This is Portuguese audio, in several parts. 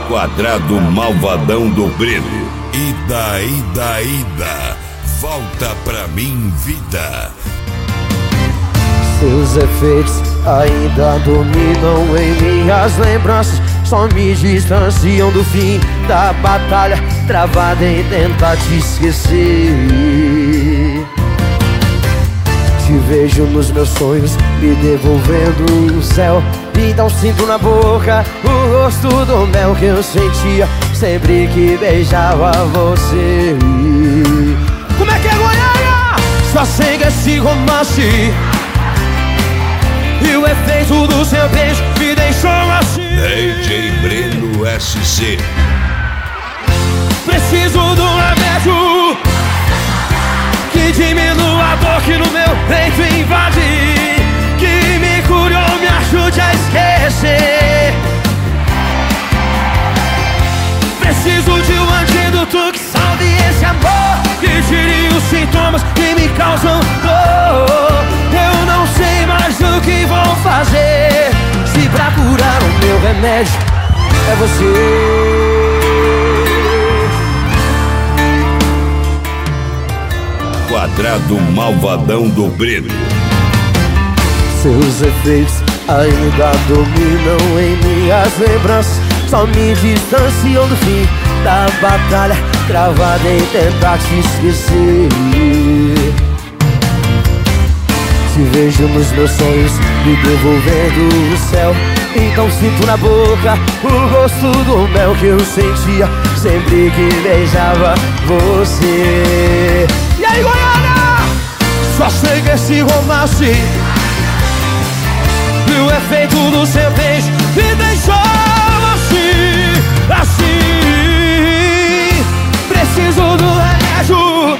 Quadrado malvadão do brilho. Ida, ida, ida, volta pra mim, vida. Seus efeitos ainda dominam em minhas lembranças, só me distanciam do fim da batalha, travada em tentar te esquecer. Te vejo nos meus sonhos, me devolvendo o céu. Então sinto na boca o gosto do mel que eu sentia sempre que beijava você. Como é que é, Goiânia? Só sei que esse romance e o efeito do seu beijo me deixou assim. DJ Breno SC. Preciso de um remédio que diminua a dor que no meu peito invade, que me cure ou me ajude a esquecer. Preciso de um antídoto que salve esse amor, que tire os sintomas que me causam dor. Eu não sei mais o que vou fazer, se pra curar o meu remédio é você. Quadrado malvadão do brilho. Seus efeitos ainda dominam em minhas lembranças, só me distanciam do fim da batalha, travada em tentar te esquecer. Te vejo nos meus sonhos, me devolvendo o céu. Então sinto na boca o gosto do mel que eu sentia sempre que beijava você. E aí, Goiânia? Só sei que esse romance e o efeito do seu beijo me deixou assim, assim. Preciso do remédio,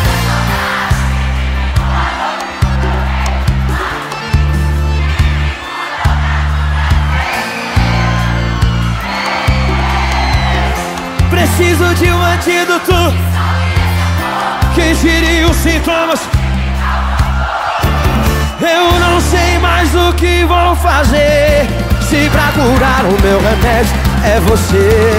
preciso de um antídoto que tire os sintomas. Eu não sei mais o que vou fazer, se pra curar o meu remédio é você.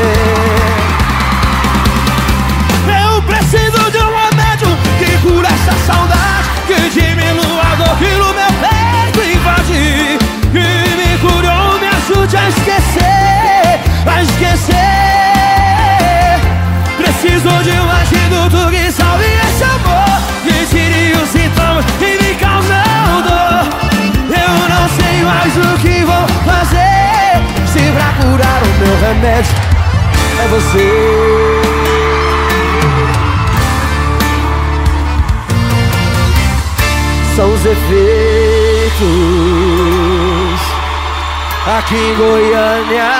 Eu preciso de um remédio que cura essa saudade, que diminua a dor que no meu peito invade, que me cure ou me ajude a esquecer, a esquecer. Preciso de um antídoto que salve esse amor, que tire os sintomas que me causam dor. Eu não sei mais o que vou fazer, se pra curar o meu remédio é você. São os efeitos aqui em Goiânia.